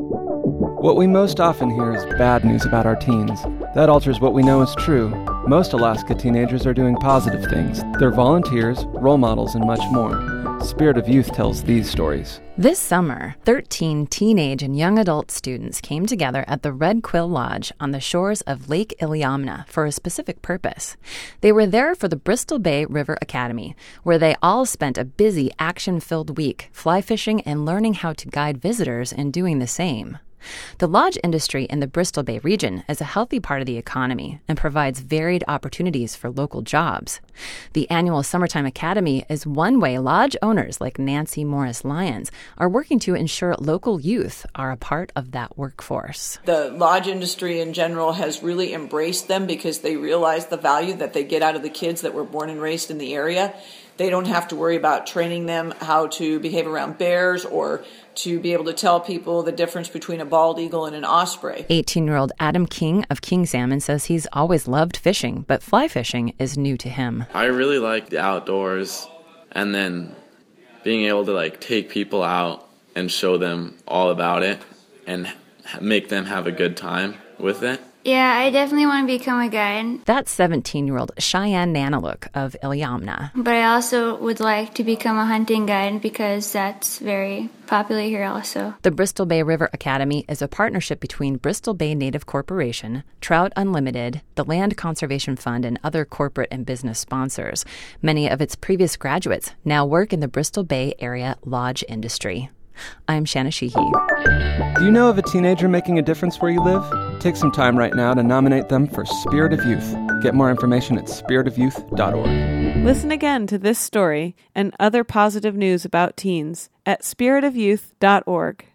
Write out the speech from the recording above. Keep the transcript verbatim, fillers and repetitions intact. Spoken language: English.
What we most often hear is bad news about our teens. That alters what we know is true. Most Alaska teenagers are doing positive things. They're volunteers, role models, and much more. Spirit of Youth tells these stories. This summer, thirteen teenage and young adult students came together at the Red Quill Lodge on the shores of Lake Iliamna for a specific purpose. They were there for the Bristol Bay River Academy, where they all spent a busy, action-filled week fly fishing and learning how to guide visitors in doing the same. The lodge industry in the Bristol Bay region is a healthy part of the economy and provides varied opportunities for local jobs. The annual Summertime Academy is one way lodge owners like Nancy Morris Lyons are working to ensure local youth are a part of that workforce. The lodge industry in general has really embraced them because they realize the value that they get out of the kids that were born and raised in the area. They don't have to worry about training them how to behave around bears or to be able to tell people the difference between a bald eagle and an osprey. eighteen-year-old Adam King of King Salmon says he's always loved fishing, but fly fishing is new to him. I really like the outdoors, and then being able to like take people out and show them all about it and make them have a good time with it. Yeah, I definitely want to become a guide. That's seventeen-year-old Cheyenne Nanalook of Iliamna. But I also would like to become a hunting guide because that's very popular here also. The Bristol Bay River Academy is a partnership between Bristol Bay Native Corporation, Trout Unlimited, the Land Conservation Fund, and other corporate and business sponsors. Many of its previous graduates now work in the Bristol Bay area lodge industry. I'm Shanna Sheehy. Do you know of a teenager making a difference where you live? Take some time right now to nominate them for Spirit of Youth. Get more information at spirit of youth dot org. Listen again to this story and other positive news about teens at spirit of youth dot org.